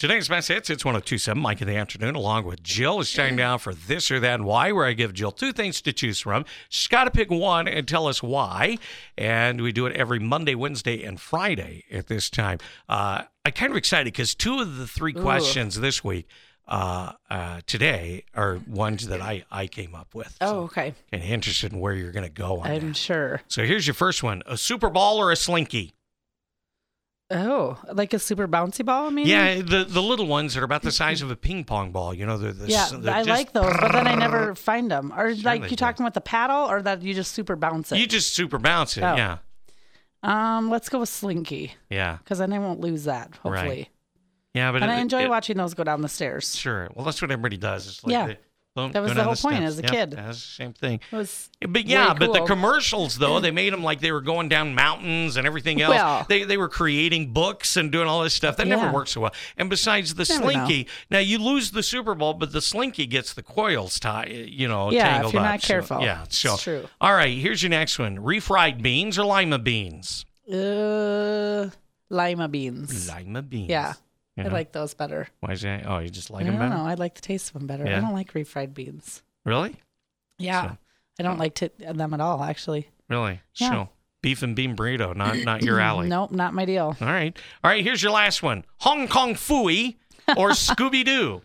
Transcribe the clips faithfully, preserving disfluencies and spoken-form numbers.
Today's best hits, it's one oh two point seven, Mike in the afternoon, along with Jill. It's time now for This or That and Why, where I give Jill two things to choose from. She's got to pick one and tell us why. And we do it every Monday, Wednesday, and Friday at this time. Uh, I'm kind of excited because two of the three questions Ooh. this week uh, uh, today are ones that I, I came up with. Oh, so okay. And interested in where you're going to go on I'm that. sure. So here's your first one. A Super Ball or a Slinky? Oh, like a super bouncy ball, maybe? Yeah, the, the little ones that are about the size of a ping pong ball. You know, they're, they're, yeah, they're I just, like those, but then I never find them. Or Sure like they you do. talking with the paddle, or that you just super bounce it? You just super bounce it, Oh. yeah. Um, let's go with Slinky, Yeah. because then I won't lose that, hopefully. Right. Yeah, but And it, I enjoy it, watching those go down the stairs. Sure. Well, that's what everybody does. It's like Yeah. they, boom, That was go the down whole point steps. as a Yep, kid. That's the same thing. It was But yeah, way but the cool. commercials, though, they made them like they were going down mountains and everything else. Well. they they were creating books and doing all this stuff. That never Yeah. works so well. And besides the Never Slinky, now you lose the Super Bowl, but the Slinky gets the coils tie, you know, Yeah, if tangled you're up. not So, careful. yeah, so It's true. All right, here's your next one: refried beans or lima beans? Uh, lima beans. Lima beans. Yeah, I Yeah. like those better. Why is that? Oh, you just like I them don't better? know. I like the taste of them better. Yeah. I don't like refried beans. Really? Yeah, So- I don't like t- them at all, actually. Really? Yeah. So beef and bean burrito, not not your alley. Nope, not my deal. All right. All right, here's your last one. Hong Kong Phooey or Scooby-Doo?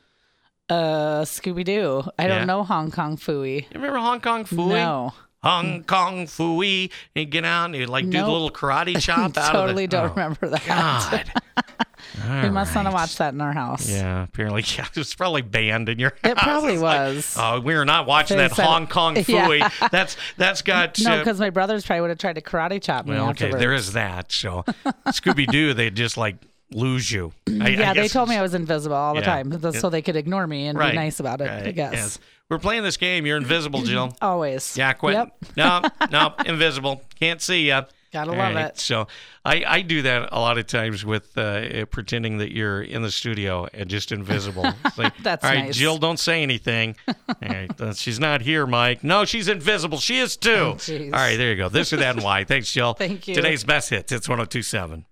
Uh, Scooby Doo. I Yeah. don't know Hong Kong Phooey. You remember Hong Kong Phooey? No, Hong Kong Phooey. And you get out and you like do the Nope. little karate chop out totally of the... don't Oh, remember that. God. We must not have All right. watched that in our house. Yeah, apparently. Yeah, it was probably banned in your It house. probably It's like, was. oh, we are not watching They that said- Hong Kong Yeah. Phooey. That's That's got... No, uh, because my brothers probably would have tried to karate chop me well, okay, afterwards. there is that. So Scooby-Doo, they just like lose you. I, yeah, I they guess told me it's- I was invisible all the Yeah. time, th- Yeah. so they could ignore me and Right. be nice about it. I Right, guess yes. We're playing this game. You're invisible, Jill. always. Yeah, quit. Yep. No, no, invisible. Can't see ya. Gotta All love right, it. So I, I do that a lot of times with uh, pretending that you're in the studio and just invisible. It's like, That's all right, nice. Jill, don't say anything. All right, uh, she's not here, Mike. No, she's invisible. She is too. jeez. All right, there you go. This or that and why. Thanks, Jill. Thank you. Today's best hits. It's one oh two point seven.